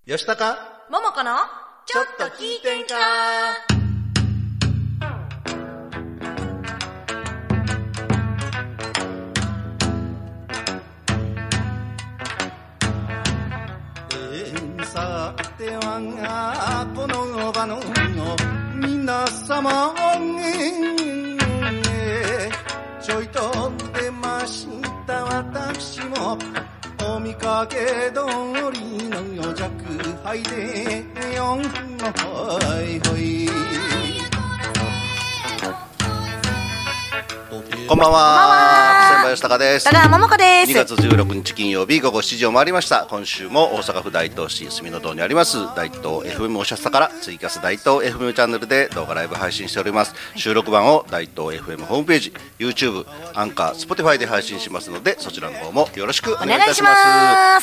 吉高ももこのちょっと聞いてんか。さてはこの場の皆様ちょいと出ました私もお見かけ通りの弱敗でよんほいほい。こんばんは。先輩吉高です。 高山桃子です。 2月16日金曜日午後7時を回りました。今週も大阪府大東市住の堂にあります大東 FM おしゃさからツイキャス大東 FM チャンネルで動画ライブ配信しております。収録版を大東 FM ホームページ YouTube アンカー Spotify で配信しますので、そちらの方もよろしくお願いいたします。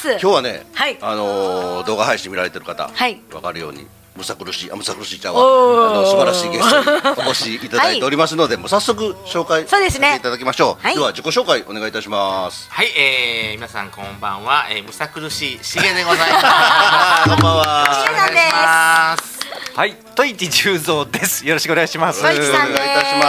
今日はね、 はい、 動画配信見られてる方、 はい、 分かるようにむさ苦しいちゃんは素晴らしいゲストにお越しいただいておりますので、はい、もう早速紹介させていただきましょう。 はい、 では自己紹介お願いいたします。 はい、皆さんこんばんは、むさ苦しいしげでございますこんばんは。 しげさんです。 はい、戸市十三です。よろしくお願いします。 戸市さんです。 お願いいたし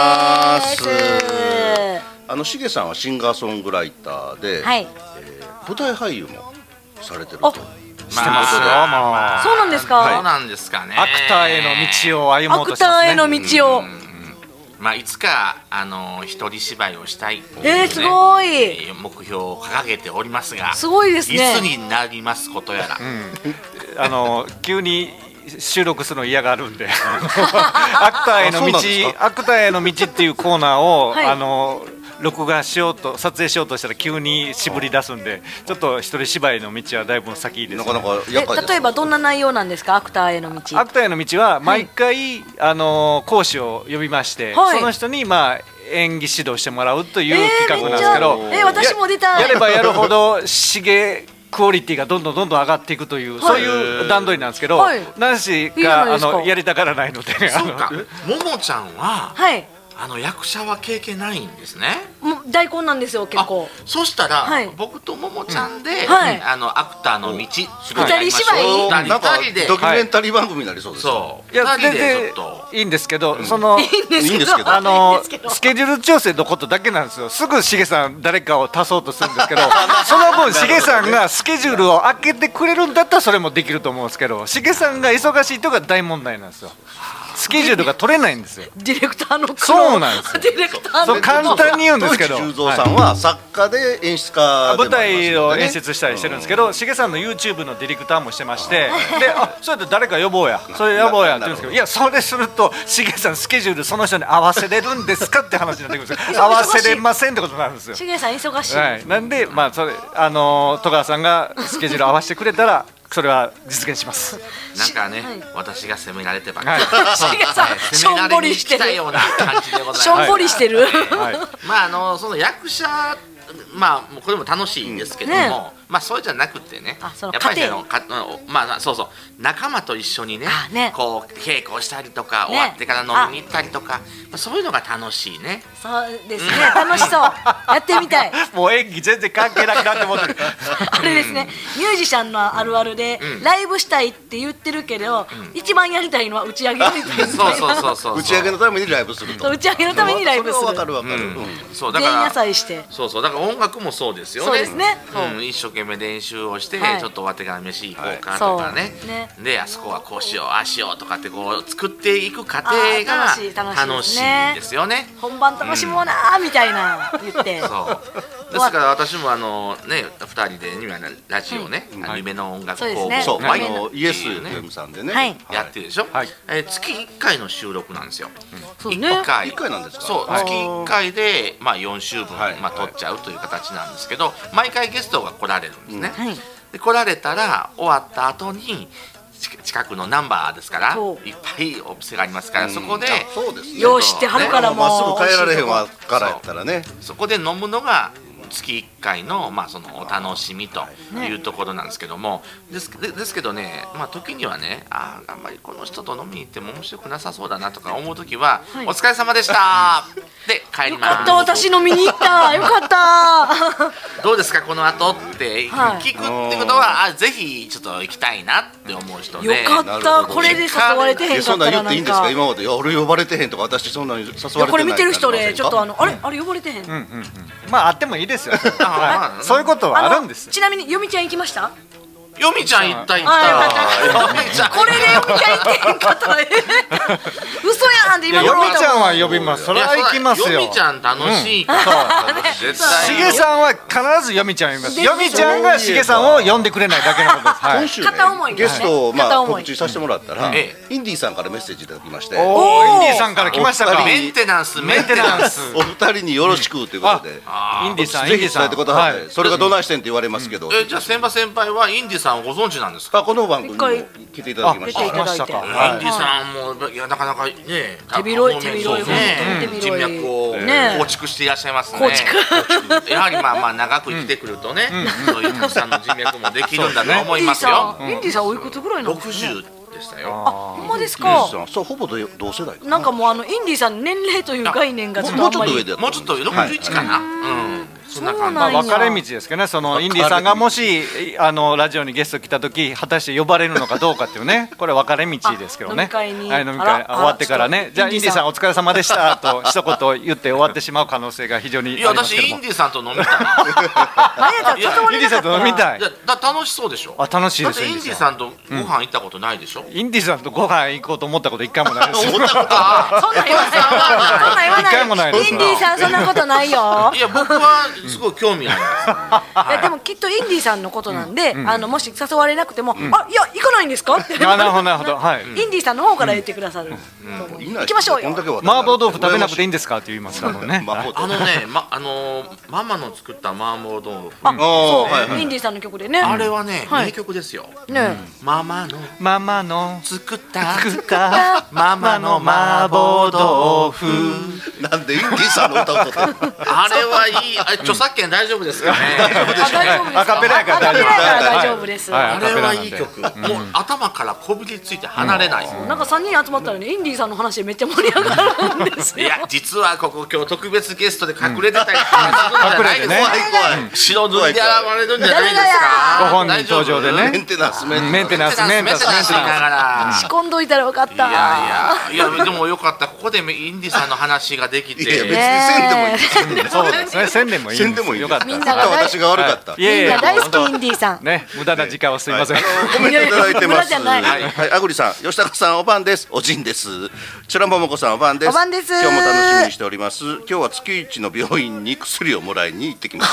ます。しげさんはシンガーソングライターで、はい、舞台俳優もされてると。 してますよ。 そうなんですか。 そうなんですかね。 アクターへの道を歩もうとしてますね。 アクターへの道を。 まあいつか一人芝居をしたいというね、 すごい目標を掲げておりますが、 すごいですね。 いつになりますことやら。 急に収録するの嫌がるんで、アクターへの道、アクターへの道っていうコーナーを、はい、録画しようと撮影しようとしたら急に絞り出すんで、ちょっと一人芝居の道はだいぶ先です、ね。 なかなか厄介です。 例えばどんな内容なんですか、アクターへの道。 アクターへの道は毎回、はい、講師を呼びまして、はい、その人に演技指導してもらうという企画なんですけど、 私も出たい。 やればやるほどしげクオリティがどんどん上がっていくという、はい、そういう段取りなんですけど、はい、ナンシーがやりたがらないので。 そうか、ももちゃんは、 はい、 役者は経験ないんですね。 もう大根なんですよ結構。 そしたら、はい、僕とももちゃんで、はい、アクターの道二人芝居、 なんかドキュメンタリー番組になりそうです。 そう、 いや全然いいんですけど、 いいんですけどスケジュール調整のことだけなんですよ。すぐしげさん誰かを足そうとするんですけど、その分しげさんがスケジュールを開けてくれるんだったらそれもできると思うんですけど、しげさんが忙しいとが大問題なんですよ。スケジュールが取れないんですよ。 ディレクターのそうなんですよ。 ディレクターのそう簡単に言うんですけど、 戸市十三さんは作家で演出家でもありますよね。 舞台を演出したりしてるんですけど、しげさんの YouTube のディレクターもしてまして、で、それで誰か呼ぼうや、それ呼ぼうやって言うんですけど、いやそれするとしげさんスケジュールその人に合わせれるんですかって話になってくるんですよ。合わせれませんってことになるんですよ。 しげさん忙しい。 はい、なんでそれ戸川さんがスケジュール合わせてくれたら。それは実現します。 なんかね、 はい、 私が責められてばっかり、 しげさんしょんぼりしてるような感じでございます。 しょんぼりしてる。 その役者、これも楽しいんですけども、そうじゃなくてね、やっぱりそうそう、仲間と一緒にね、こう稽古したりとか、終わってから飲みに行ったりとか、そういうのが楽しいね。 そうですね、楽しそう。やってみたい。 もう演技全然関係なくなって思ってる。 あれですね、ミュージシャンのあるあるで、ライブしたいって言ってるけど、一番やりたいのは打ち上げやりたい。 そう。 打ち上げのためにライブすると。 打ち上げのためにライブする。 それはわかる。 そうだから前夜祭して。 そうだから音楽もそうですよね。 そうですね。 一生懸命練習をして、ちょっと終わってから飯行こうかとかね。で、あそこはこうしよう、ああしようとかってこう作っていく過程が楽しいんですよね。 本番楽しもうなみたいな言って。 そう。ですから私も2人でラジオね、夢の音楽工房、 イエスFMさんでねやってるでしょ。月1回の収録なんですよ。 1回なんですか。 そう、月1回で4週分撮っちゃうという形なんですけど、毎回ゲストが来られるんですね。で来られたら終わった後に近くのナンバーですからいっぱいお店がありますから、そこで用意してはるから、 もうすぐ帰られへんわからやったらね、 そこで飲むのが月1 回の、そのお楽しみというところなんですけども、ですけどね、時にはね、あんまりこの人と飲みに行っても面白くなさそうだなとか思う時は、お疲れ様でしたで帰ります。 よかった、私飲みに行った。よかった。 どうですかこの後って聞くってことは、ぜひちょっと行きたいなって思う人で。 よかった。これで誘われてへんかったらそんなん言っていいんですか今まで。俺呼ばれてへんとか、私そんなに誘われてない。 これ見てる人でちょっとあれ呼ばれてへん。 あってもいいですよ。そういうことはあるんです。 ちなみによみちゃん行きました？ よみちゃん行った。これでよみちゃん行ってへんかったら嘘やんって今よみちゃんは呼びます。それは行きますよ。 よみちゃん楽しいから絶対。 しげさんは必ずよみちゃん呼びます。よみちゃんがしげさんを呼んでくれないだけのことです。 今週ねゲストを告知させてもらったら、インディさんからメッセージいただきまして、インディさんから来ましたか。 メンテナンスお二人によろしくということで、 インディさんぜひ伝えてください。それがどないしてんって言われますけど、 じゃあ千葉先輩はインディさんをご存知なんですか？ この番組にも来ていただきました。 インディさんもなかなかね、 手広い人脈を構築していらっしゃいますね。やはり長く生きてくるとね、そういうたくさんの人脈もできるんだと思いますよ。 インディさんおいくつぐらいなんですか ？60でしたよ。 ほんまですか？ そう、ほぼ同世代。 なんかもうインディさん年齢という概念がもうちょっと上で、 もうちょっと61かな。 そんな感じ。 分かれ道ですけどね。そのインディさんがもしラジオにゲスト来た時果たして呼ばれるのかどうかっていうね、これ分かれ道ですけどね。飲み会終わってからね、じゃあインディさんお疲れ様でしたと一言言って終わってしまう可能性が非常にありますけども。 私インディさんと飲みたい。 インディさんと飲みたい。 楽しそうでしょ。 楽しいです。 だってインディさんとご飯行ったことないでしょ。 インディさんとご飯行こうと思ったこと一回もないです。 そんな言わない。インディさんそんなことないよ。 いや僕はすごい興味ある。 でもきっとインディさんのことなんで、もし誘われなくても、いや行かないんですかって。 なるほどなるほど。はい。 インディさんの方から言ってくださる。行きましょうよ。 麻婆豆腐食べなくていいんですかって言いますからね。 ママの作った麻婆豆腐。 そうインディさんの曲でね。 あれはね名曲ですよ。ママの作ったママの麻婆豆腐。 なんでインディさんの歌を歌ってる。 あれはいい。著作権大丈夫ですかね。 アカペラやから大丈夫です。 あれはいい曲。もう頭からこびりついて離れない。 なんか3人集まったらね、インディさんの話でめっちゃ盛り上がるんですよ。 いや実はここ今日特別ゲストで隠れてたりするんじゃないですか。白塗りで現れるんじゃないですか。 ご本人登場でね。 メンテナンスしながら仕込んどいたらよかった。 いやでもよかった。ここでインディさんの話ができて。 いや別にせんでもいい。 そうですね。せんでもいい。 せんでもいい。 みんなが私が悪かった。 みんな大好きインディさん。 ね、無駄な時間をすみません。 コメントいただいてます。 はい、 あぐりさん、吉高さんおばんです。おじんです。チュランももこさんおばんです。 おばんです。 今日も楽しみにしております。今日は月一の病院に薬をもらいに行ってきました。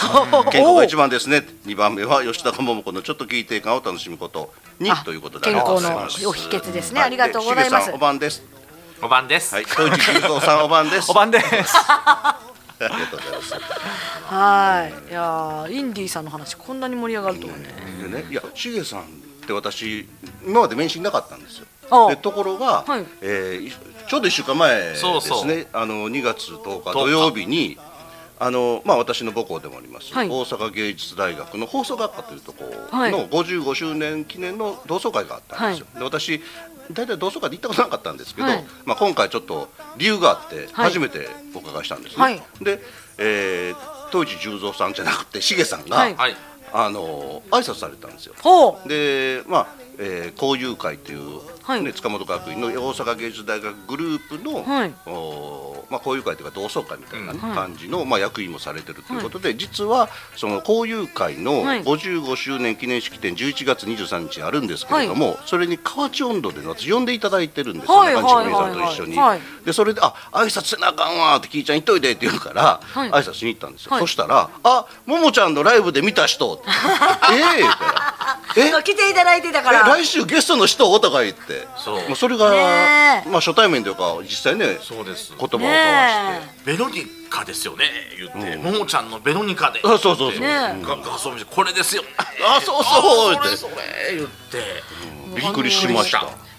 健康が一番ですね。2番目は吉高ももこのちょっと聞いて感を楽しむことにということで。 健康のお秘訣ですね。ありがとうございます。 おばんです。 おばんです。 はい、小市久蔵さんおばんです。 おばんです。 ありがとうございます。 はい、いやインディさんの話こんなに盛り上がるとはね。 でね、いやしげさんって私今まで面識なかったんですよ。でところが、ちょうど1週間前ですね。2月10日土曜日に私の母校でもあります、大阪芸術大学の放送学科というところの55周年記念の同窓会があったんですよ。で私大体同窓会で行ったことなかったんですけど、今回ちょっと理由があって初めてお伺いしたんですね。で、東市十三さんじゃなくてしげさんが、挨拶されたんですよ。で交友会という、塚本学院の大阪芸術大学グループの、交友会というか同窓会みたいな感じの、役員もされてるということで、実はその交友会の55周年記念式典11月23日あるんですけれども、それに河内音頭で私呼んでいただいてるんですよ。中西さんと一緒に。でそれで挨拶せなあかんわってきいちゃん行っといてって言うから挨拶しに行ったんですよ。そしたらももちゃんのライブで見た人来ていただいてたから来週ゲストの人とか言って、それが初対面というか実際ね言葉を交わしてベロニカですよね言ってももちゃんのベロニカでそうこれですよそうそれ言ってびっくりしました。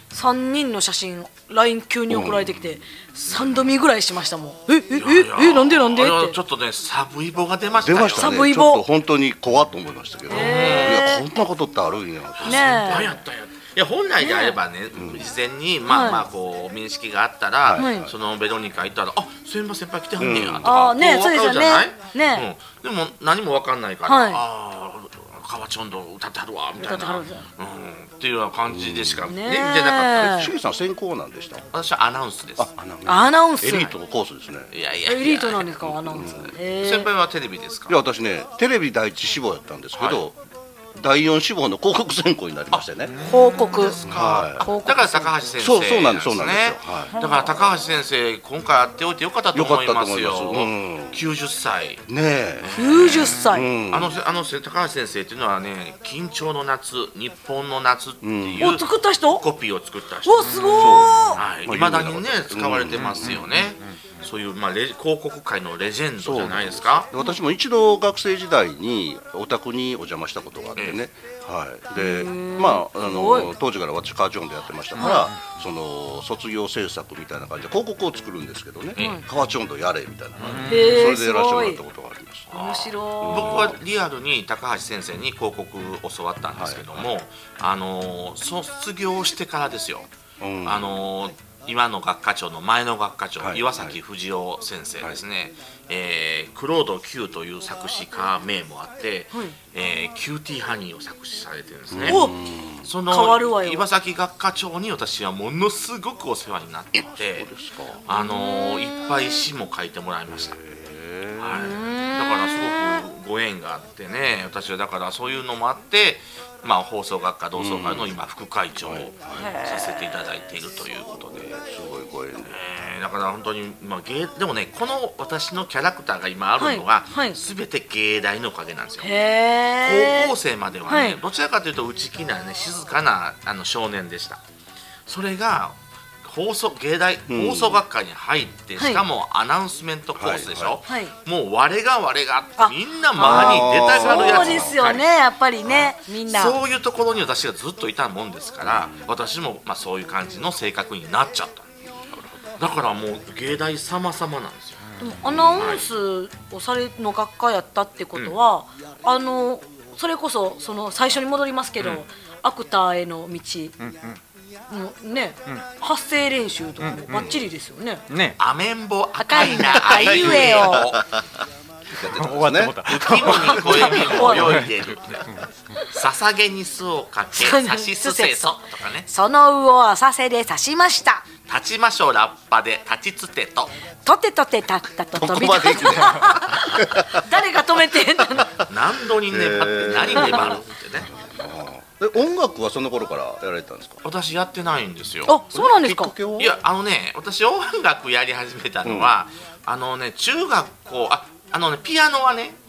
3人の写真 LINE 急に送られてきて3度見ぐらいしましたもん。なんでってちょっとねサブイボが出ましたよ。出ましたね。 サブイボちょっと本当に怖っと思いましたけど、いやこんなことってあるんや。 やったいや本来であればね、事前にまあこう面識があったら、そのベロニカ行ったら先輩来てはんねやとか分かるじゃない。でも何も分かんないから河内音頭歌ってはるわみたいなっていうような感じでしかね見てなかった。 しげさん専攻なんでした？ 私はアナウンスです。 アナウンスエリートのコースですね。 いやエリートなんですかアナウンス。 先輩はテレビですか？ いや私ねテレビ第一志望やったんですけど、第4志望の広告専攻になりましてね。 広告ですか。だから高橋先生そうなんですよ。 だから高橋先生今回会っておいてよかったと思いますよ。90歳ねえ。 90歳。 高橋先生っていうのはね緊張の夏日本の夏っていう作った人コピーを作った人。 おすごい。 未だにね使われてますよね。そういう広告界のレジェンドじゃないですか。 私も一度学生時代にお宅にお邪魔したことがあってね。で当時から私河内音頭やってましたからその卒業制作みたいな感じで広告を作るんですけどね河内音頭やれみたいなそれでやらせてもらったことがあります。 面白い。僕はリアルに高橋先生に広告を教わったんですけども卒業してからですよ。今の学科長の前の学科長、岩崎藤夫先生ですね、クロード Q という作詞家名もあって、キューティーハニーを作詞されてるんですね。その岩崎学科長に私はものすごくお世話になっていて、いっぱい詩も書いてもらいました。だからすごくご縁があってね、私はだからそういうのもあって放送学科同窓会の今副会長をさせていただいているということで、 すごいご縁で、 だから本当にでもねこの私のキャラクターが今あるのが全て芸大のおかげなんですよ。高校生まではねどちらかというと内気なね静かな少年でした。それが芸大放送学科に入ってしかもアナウンスメントコースでしょ。もう我がみんな周りに出たがるやつ。 そうですよねやっぱりねみんなそういうところに私がずっといたもんですから私もそういう感じの性格になっちゃった。だからもう芸大様々なんですよ。 アナウンスをされの学科やったってことはそれこそその最初に戻りますけどアクターへの道ね、発声練習とかもバッチリですよね。 アメンボ赤いなあいうえを終わってもた。 浮物に声に泳いでる。捧げに巣をかけさしすせそとかね。 その魚を浅瀬で刺しました。 立ちましょうラッパで立ちつてと。 とてとてたったと飛び出す。誰が止めてんの？ 何度に粘って何粘るってね。 音楽はその頃からやられたんですか？ 私やってないんですよ。 あ、そうなんですか。 いや私音楽やり始めたのは、中学校ピアノはね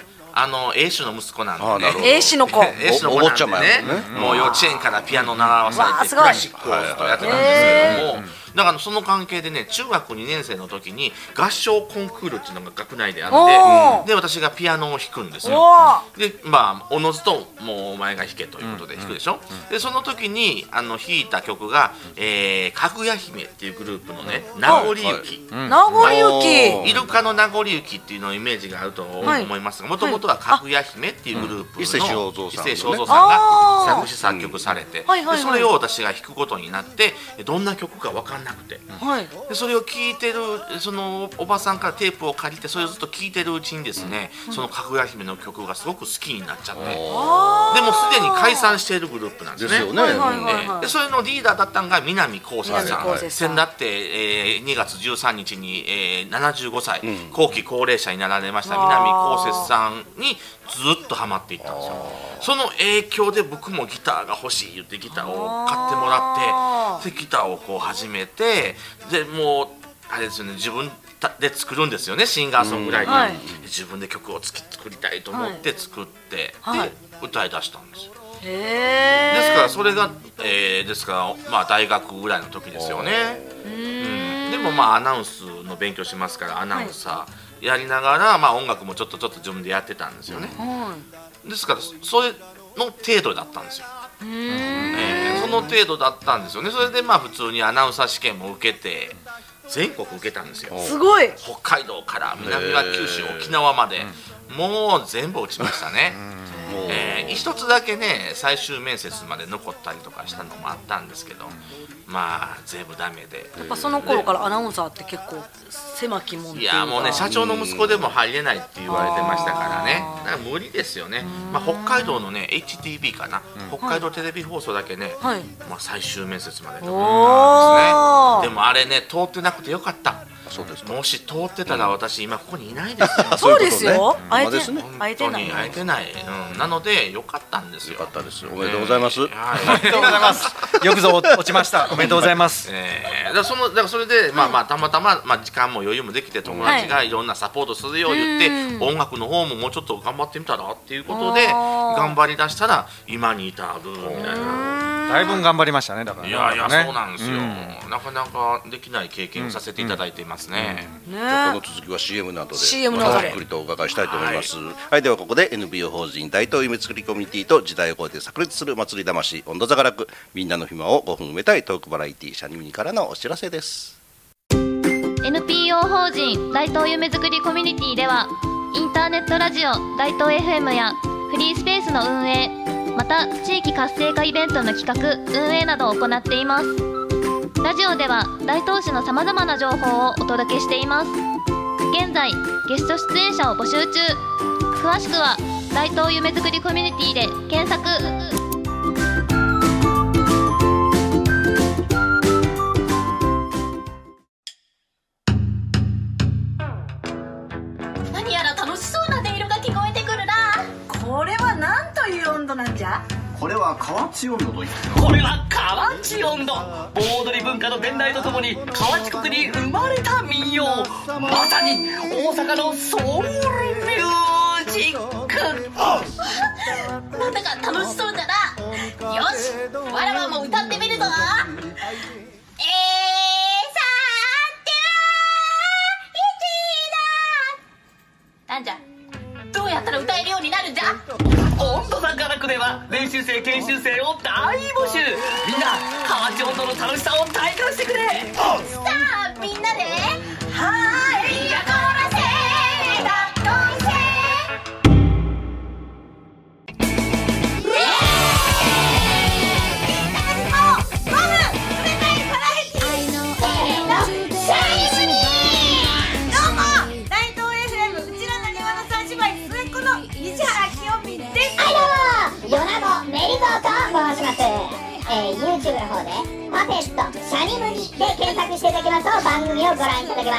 A 氏の息子なんでね。 A 氏の子。 A 氏の子なんでね。もう幼稚園からピアノ習わされてクラシックをずっとやってたんですけども、だからその関係でね中学2年生の時に合唱コンクールっていうのが学内であって、で私がピアノを弾くんですよ。でおのずともうお前が弾けということで弾くでしょ。でその時に弾いた曲がかぐや姫っていうグループのね名残雪。 名残雪。 イルカの名残雪っていうのイメージがあると思いますが、もともとはかぐや姫っていうグループの伊勢正三さんが作詞作曲されて、それを私が弾くことになってどんな曲か分かんないなくて、でそれを聴いてるそのおばさんからテープを借りてそれをずっと聴いてるうちにですね、そのかぐや姫の曲がすごく好きになっちゃって、でもすでに解散しているグループなんですね。でそれのリーダーだったのが南こうせつさん。先だって2月13日に75歳後期高齢者になられました南こうせつさんにずっとハマっていったんですよ。その影響で僕もギターが欲しい言ってギターを買ってもらって、でギターをこう始めて、でもうあれですよね、自分で作るんですよね、シンガーソングライティング、自分で曲を作りたいと思って作って、で歌い出したんですよ。ですからそれが、ですから大学ぐらいの時ですよね。でもアナウンスの勉強しますからアナウンサーやりながら、音楽もちょっと自分でやってたんですよね。ですからそれの程度だったんですよ。その程度だったんですよね。それでまあ普通にアナウンサー試験も受けて全国受けたんですよ。 すごい。 北海道から南は九州沖縄までもう全部落ちましたね。一つだけね最終面接まで残ったりとかしたのもあったんですけど、まあ全部ダメで。 やっぱその頃からアナウンサーって結構狭きもんっていうか。 いやもうね社長の息子でも入れないって言われてましたからね。だから無理ですよね。まあ北海道のね HTB かな、北海道テレビ放送だけね、まあ最終面接まで残ったんですね。でもあれね通ってなくてよかった。そうです。もし通ってたら私今ここにいないですよ。 そうですよ。 会えてない。なので良かったんですよ。 良かったです。おめでとうございます。 おめでとうございます。よくぞ落ちました。おめでとうございます。 だからそれでまあたまたま時間も余裕もできて友達がいろんなサポートするよう言って音楽の方ももうちょっと頑張ってみたらっていうことで頑張り出したら今に至るみたいな。 だいぶ頑張りましたね。だから。 いやそうなんですよ。なかなかできない経験をさせていただいていますね。 この続きは CM などでじっくりとお伺いしたいと思います。はい、ではここで NPO 法人大東夢作りコミュニティと時代を超えて炸裂する祭り魂温度座がらくみんなの暇を5分埋めたいトークバラエティシャニムニからのお知らせです。 NPO 法人大東夢作りコミュニティではインターネットラジオ大東 FM やフリースペースの運営、また地域活性化イベントの企画・運営などを行っています。ラジオでは大東市のさまざまな情報をお届けしています。現在ゲスト出演者を募集中。詳しくは大東夢作りコミュニティで検索。 何やら楽しそうな音色が聞こえてくるな。 これは何という温度なんじゃ。 これは河内温度と言ってこれは河内音頭。盆踊り文化の伝来とともに河内国に生まれた民謡、まさに大阪のソウルミュージック。なんだか楽しそうだな。よし、わらわも歌ってみるぞ。なんじゃ、どうやったら歌えるようになるんじゃ。温度座からくでは練習生研修生を大募集。みんな河内音頭の楽しさを体感してくれ。さあみんなではいやこらせだっこいせ。YouTube の方でパペットシャニムニで検索していただきますと番組をご覧いただけます。コメント待って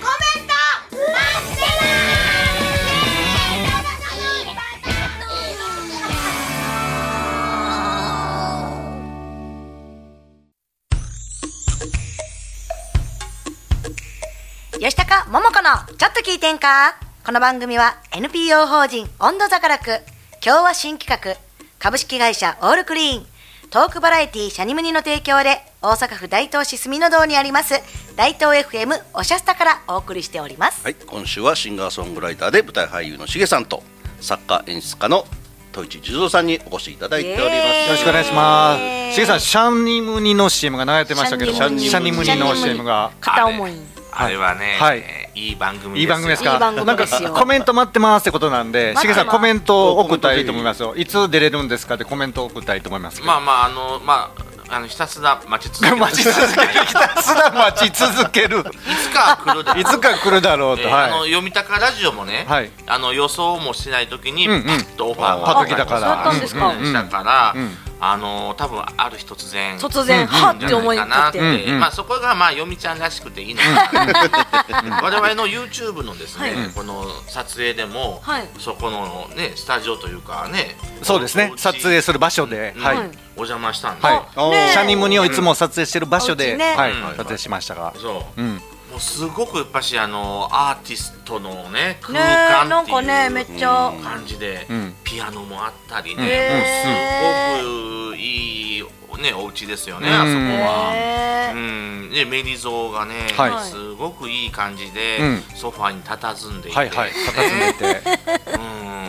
ます。吉高桃子のちょっと聞いてんか。この番組は NPO 法人温度座からく、今日は新企画株式会社オールクリーントークバラエティシャニムニの提供で大阪府大東市住の堂にあります大東 FM おしゃスタからお送りしております。 はい、今週はシンガーソングライターで舞台俳優のしげさんと作家演出家の戸市十三さんにお越しいただいております。よろしくお願いします。しげさん、シャニムニの CM が流れてましたけど、シャニムニの CM が片思いあれはね、 はい、 いい番組ですよ。 いい番組ですか。なんかコメント待ってますってことなんで、しげさんコメントを送ったらいいと思いますよ。いつ出れるんですかってコメントを送ったらいいと思います。 ひたすら待ち続ける。 ひたすら待ち続ける。 いつか来るだろうと。読みたかラジオもね、予想もしないときにパッとオファーがパッと来たから。 したから。多分ある日突然はって思い立って、 そこが読みちゃんらしくていいのかな。我々の YouTube のですね、この撮影でもそこのねスタジオというかね、 そうですね、撮影する場所でお邪魔したんで、 シャニムニをいつも撮影してる場所で撮影しましたが、 もうすごくやっぱしアーティストのね空間っていう感じでピアノもあったりね、すごくいいねお家ですよね、あそこは。でメリゾーがねすごくいい感じでソファに佇んでいて、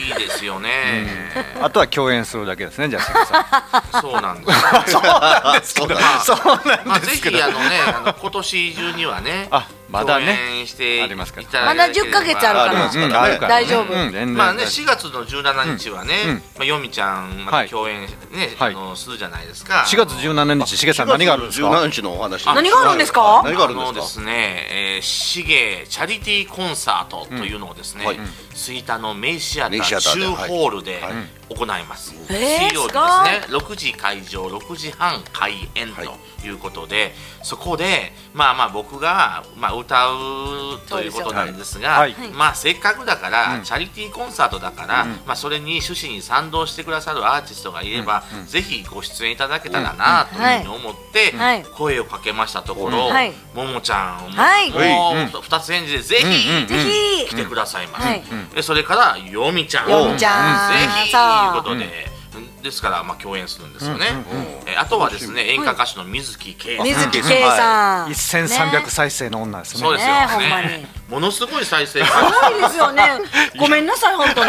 いいですよね。 あとは共演するだけですね、じゃあさん。そうなんです。 そうなんですけど。そうなんですけど。 ぜひ今年中にはね、 まだね、 共演していただければ。 まだ10ヶ月あるから大丈夫。 まあね、4月の17日はね、よみちゃんまた共演ねするじゃないですか。 4月17日、しげさん何があるんですか。 17日のお話。 何があるんですか。 ですね、しげチャリティーコンサートというのをですね、吹田のメイシアター中ホールで行います。水曜日ですね、6時会場、6時半開演ということで、そこで僕が歌うということなんですが、せっかくだからチャリティーコンサートだからそれに趣旨に賛同してくださるアーティストがいればぜひご出演いただけたらなというふうに思って声をかけましたところ、ももちゃんも2つ返事でぜひ来てくださいまし。それからよみちゃんぜひということで。ですから共演するんですよね。あとはですね、演歌歌手の水木圭さん、 1300再生の女ですね。 そうですよね。ものすごい再生。 すごいですよね。ごめんなさい本当に。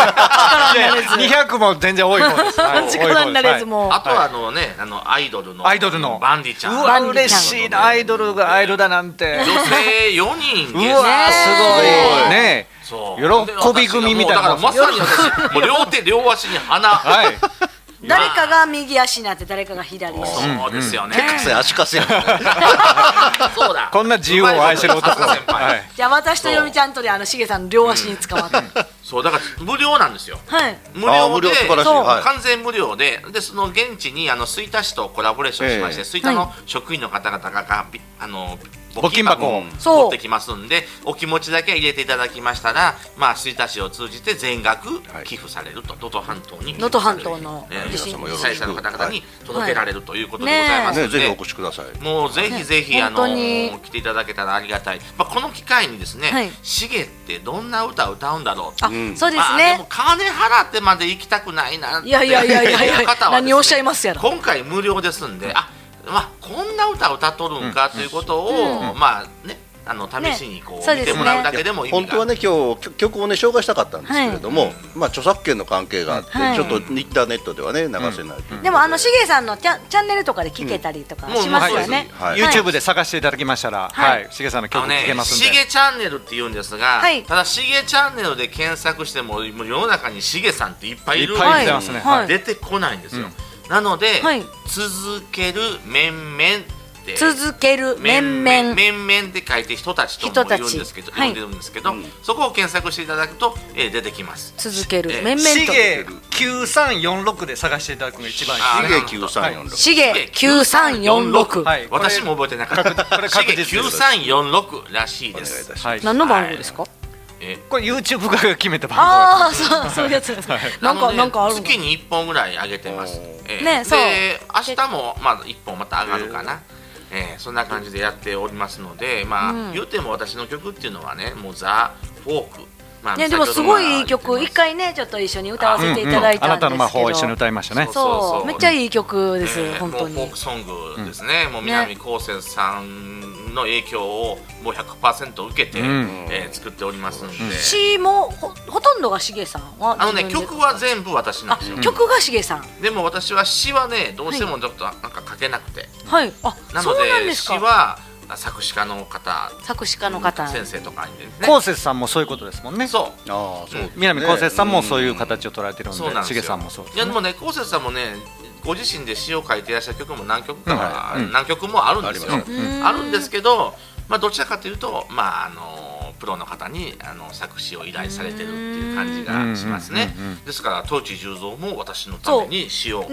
200も全然多い方です。 力になれずも。 あとはアイドルのバンディちゃん。 うわ嬉しいな、アイドルが会えるだなんて。 女性4人。 うわすごいね。喜び組みたいな。 だからまさに私もう両手両足に花。 誰かが右足になって誰かが左足。 そうですよね。 足かせや。 そうだ。 こんな自由を愛してる男。 じゃあ私とよみちゃんとでしげさんの両足に捕まって。 そうだから無料なんですよ。無料で完全無料でその現地に吹田市とコラボレーションしまして吹田の職員の方々が募金箱を持ってきますんで、お気持ちだけ入れていただきましたら吹田市を通じて全額寄付されると。能登半島に能登半島の被災者の方々に届けられるということでございますので、 ぜひお越しください。 もうぜひぜひ来ていただけたらありがたい。この機会にですね、しげってどんな歌を歌うんだろうと。 そうですね。 でも金払ってまで行きたくないなっていう方は何をおっしゃいますやろ。 今回無料ですんで、こんな歌を歌っとるんかということを試しに見てもらうだけでも意味が。 本当はね今日曲をね紹介したかったんですけれども、著作権の関係があってちょっとインターネットではね流せない。 でもしげさんのチャンネルとかで聞けたりとかしますよね。 YouTube で探していただきましたら、しげさんの曲聴けますんで。 しげチャンネルって言うんですが、ただしげチャンネルで検索しても世の中にしげさんっていっぱいいるんで出てこないんですよ。なので続ける面々 続ける面々 って書いて人たちとも言うんですけど、呼んでるんですけど、そこを検索していただくと出てきます。 続ける面々と。 しげ9346で探していただくのが一番いい。 しげ9346。 私も覚えてなかった。しげ9346らしいです。 何の番号ですか。 これ YouTube が決めた番号。ああ、そういうやつです。なんかある。 月に1本ぐらい上げてます。で明日も1本また上がるかな。そんな感じでやっておりますので、言うても私の曲っていうのはね、もうザ・フォーク。 でもすごいいい曲、一回ねちょっと一緒に歌わせていただいたんですけど、 あなたの魔法を一緒に歌いましたね。 そうめっちゃいい曲です本当に。 フォークソングですね。もう南こうせつさんの影響をもう 100% 受けて作っておりますんで。 詩もほとんどがしげさんは曲は全部私なんですよ。 曲がしげさん。 でも私は詩はねどうしてもちょっとなんか書けなくて。なので詩は作詞家の方先生とかにね。 こうせつさんもそういうことですもんね。 そう南こうせつさんもそういう形を捉えてるんで、しげさんもそう。 いやでもね、こうせつさんもねご自身で詩を書いていらっしゃる曲も何曲もあるんですよ。あるんですけど、どちらかというとプロの方に作詞を依頼されてるっていう感じがしますね。ですから東地十三も私のために詩を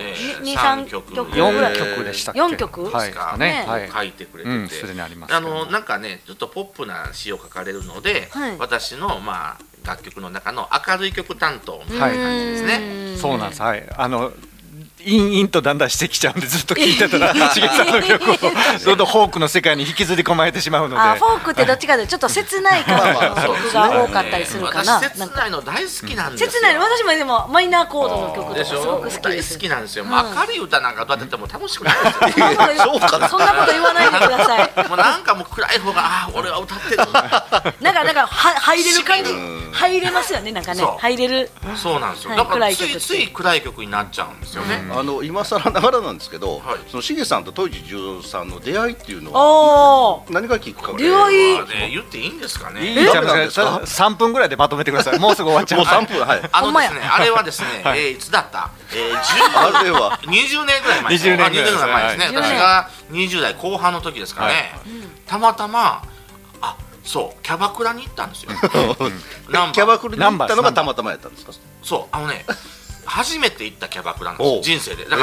3曲 4曲でしたっけ。 4曲ですかね書いてくれてて、なんかねちょっとポップな詩を書かれるので、私の楽曲の中の明るい曲担当みたいな感じですね。 そうなんです。 インとだんだんしてきちゃうんで、ずっと聞いてたらしげさんの曲をどんどんフォークの世界に引きずり込まれてしまうので、 フォークってどっちかというとちょっと切ない感じの曲が多かったりするかな。 私切ないの大好きなんですよ。 切ないの私もでもマイナーコードの曲とかすごく好き大です。 好きなんですよ。明るい歌なんか歌ってても楽しくないですよ。 そうかな。そんなこと言わないでください。 もうなんかもう暗い方が俺は歌ってる。 なんか入れる感じ、入れますよね、なんかね、入れる。 そうなんですよ。だからつい暗い曲になっちゃうんですよね。 今更ながらなんですけど、そのしげさんと戸市十三さんの出会いっていうのは何がきっかけ？ 出会い言っていいんですかね。 いいじゃないですか。3分ぐらいでまとめてください。もうすぐ終わっちゃう。 もう3分。はい。 あれはですね、いつだった？ あれは 20年ぐらい前。20年ぐらい前ですね。私が20代後半の時ですかね。たまたまそうキャバクラに行ったんですよ。 キャバクラに行ったのがたまたまやったんですか？ そう初めて行ったキャバクラなんです人生で。だから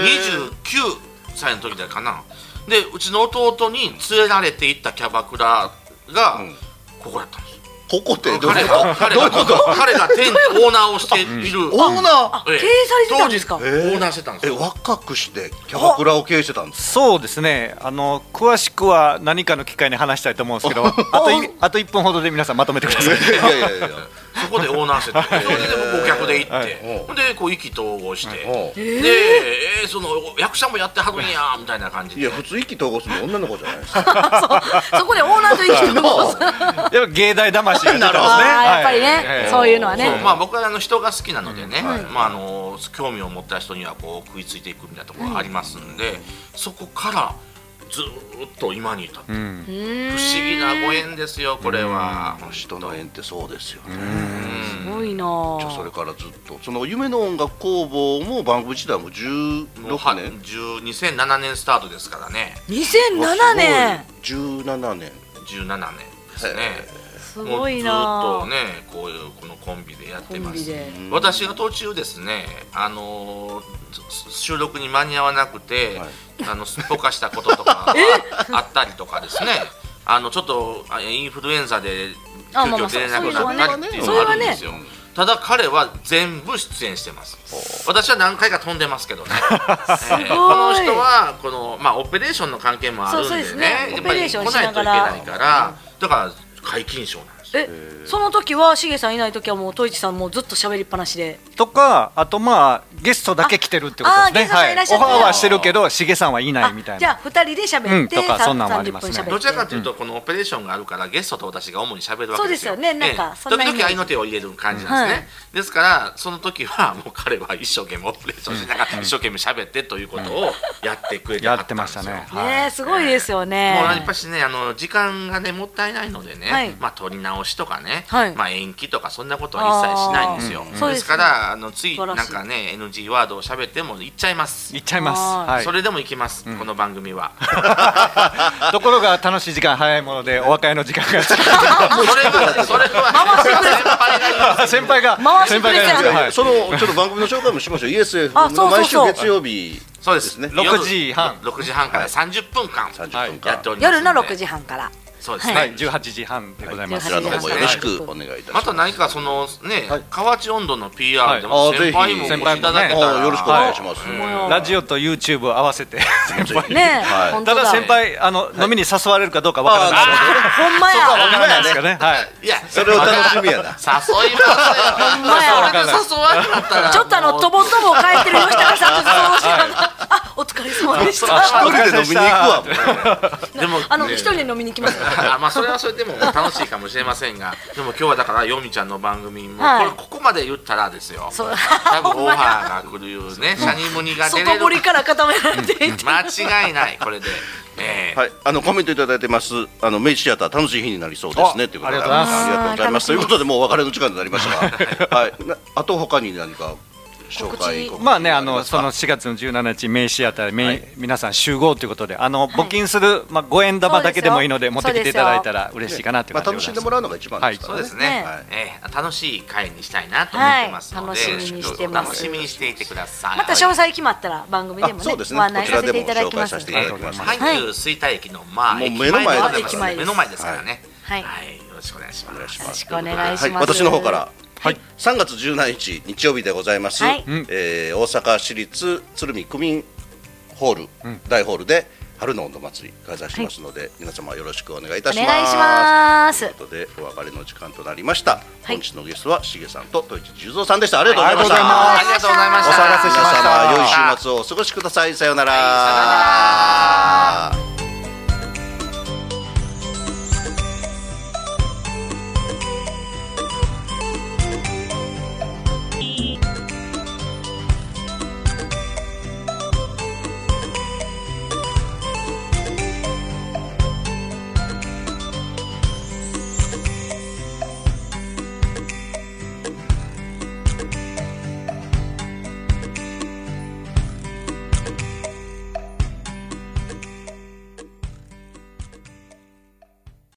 29歳の時だかな。でうちの弟に連れられて行ったキャバクラがここだったんです。 ここって彼がオーナーをしている。 オーナー経営されてたんですか？ オーナーしてたんですよ。 若くしてキャバクラを経営してたんです。 そうですね。詳しくは何かの機会に話したいと思うんですけど、あと1分ほどで皆さんまとめてください。 いやそこでオーナーしてて、お客で行って、でこう意気投合して、でその役者もやってはるんやみたいな感じで。 いや普通意気投合するの女の子じゃないですか。 そこでオーナーと意気投合。 やっぱ芸大魂が出てますね。 やっぱりね、そういうのはね。 僕は人が好きなのでね、興味を持った人にはこう食いついていくみたいなところがありますんで、そこからずっと今に至って、不思議なご縁ですよこれは。 人の縁ってそうですよね。 すごいな。 じゃあそれからずっとその夢の音楽工房も番組自体も16年 2007年スタートですからね。 2007年 17年ですね。 すごいな。 ずっとねこのコンビでやってます。私が途中ですね収録に間に合わなくてすっぽかしたこととかあったりとかですねちょっとインフルエンザで急遽出れなくなったりっていうのがあるんですよ。ただ彼は全部出演してます。私は何回か飛んでますけどね。この人はオペレーションの関係もあるんでね、やっぱり来ないといけないからだから皆勤賞なんです。 その時はしげさんいない時はもう戸市さんもうずっと喋りっぱなしでとか、あとゲストだけ来てるってことですね。オファーはしてるけどしげさんはいないみたいな。 じゃあ2人で喋ってとかそんなんもありますね。 どちらかというとこのオペレーションがあるからゲストと私が主に喋るわけですよ。 そうですよね。なんか時々合いの手を入れる感じなんですね。ですからその時はもう彼は一生懸命オペレーションしながら一生懸命喋ってということをやってくれてやってましたね。 すごいですよね。 もうやっぱしね時間がねもったいないのでね、撮り直しとかね、延期とかそんなことは一切しないんですよ。ですからついなんかね NG ワードを喋っても言っちゃいます。それでも行きます、この番組は。 ところが楽しい時間早いものでお別れの時間が近い。 それは先輩がそのちょっと番組の紹介もしましょう。 ESF の毎週月曜日そうですね。 6時半から30分間やっております。 夜の6時半からそうですね。 18時半でございます。 よろしくお願いいたします。 また何かそのね河内音頭の PR でも先輩もお越しいただけたらよろしくお願いします。 ラジオと YouTube を合わせて先輩ね。 ただ先輩飲みに誘われるかどうかわからない。 ほんまや。 わからないですかね。 いやそれを楽しみやな。 誘いますよ。ほんまや。誘われたらちょっととぼとぼ帰ってる吉高さんとそうしお疲れ様でした。 一人で飲みに行くわ。 でも一人で飲みに行きます。 それはそれでも楽しいかもしれませんが、でも今日はだからよみちゃんの番組もここまで言ったらですよ。多分オファーが来るね。シャニムニが出れる。 外堀から固められていて。 間違いないこれで。 はい、コメントいただいてます。明治シアター楽しい日になりそうですねということで、ありがとうございます。ということでもうお別れの時間になりましたが、はい、あと他に何か紹介。 まあねその4月の17日明治シアター皆さん集合ということで募金する5円玉だけでもいいので持ってきていただいたら嬉しいかなという感じで楽しんでもらうのが一番ですからね。 そうですね。楽しい会にしたいなと思ってますので、 楽しみにしてます。 楽しみにしていてください。 また詳細決まったら番組でもねご案内させていただきます。 阪急吹田駅の目の前ですからね。はい、よろしくお願いします。 よろしくお願いします。 私の方からはい、3月17日日曜日でございます、大阪市立鶴見区民ホール、大ホールで春の温度祭り開催しますので、皆様よろしくお願いいたします。 お願いします。 ということでお別れの時間となりました。本日のゲストはしげさんと豊地十三さんでした。ありがとうございました。 ありがとうございました。 お騒がせしました。 皆様良い週末をお過ごしください。さようなら。